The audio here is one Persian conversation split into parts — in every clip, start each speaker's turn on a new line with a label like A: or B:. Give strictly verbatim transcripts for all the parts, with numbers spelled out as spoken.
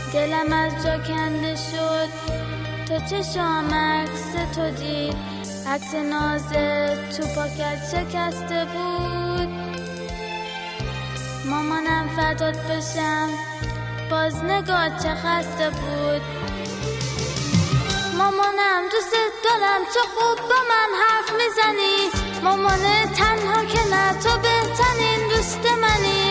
A: دلم از جا کنده شد تا چشام عکس تو دید، عکس نازت تو پاکت شکسته بود. مامانم فدات بشم باز نگاه چه خسته بود. مامانم دوست دارم چه خوب با من حرف میزنی، مامانه تنها که نه تو بهترین دوست منی.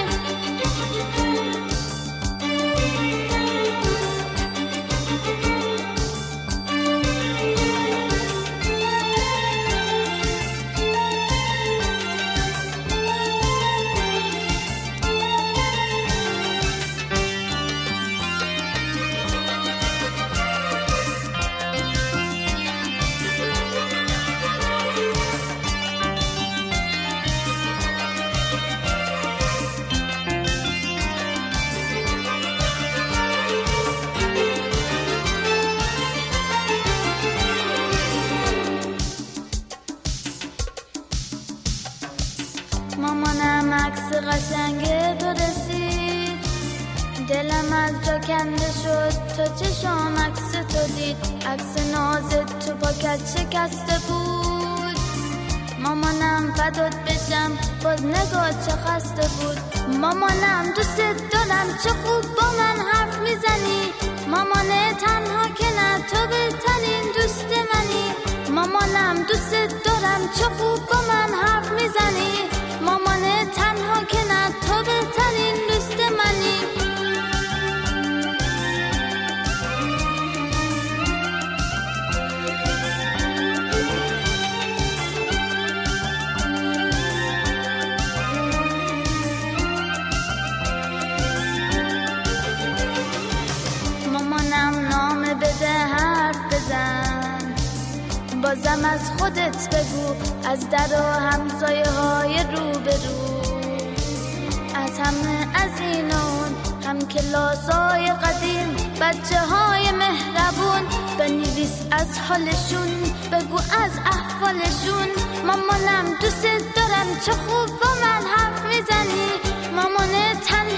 A: مامانم عکس قشنگ تو رسید، دلم از جا کنده شد تا چشام عکس تو دید، عکس نازت تو پاکت شکسته بود. مامانم فدات بشم باز نگاه چه خسته بود. مامانم دوست دارم چه خوب با من حرف میزنی، مامانه تنها که نه تو بهترین دوست منی. مامانم دوست دارم چه خوب با من حرف میزنی، مامانه تنها که نه تو بهترین دوست منی. مامانم نامه بده حرف بزن، بازم از خودت بگو، از در و همسایه های رو به رو، از همه از این اون هم کلاسای قدیم، بچه های مهربون بنویس از حالشون، بگو از احوالشون. مامانم دوست دارم چه خوب با من حرف میزنی، مامانه تنها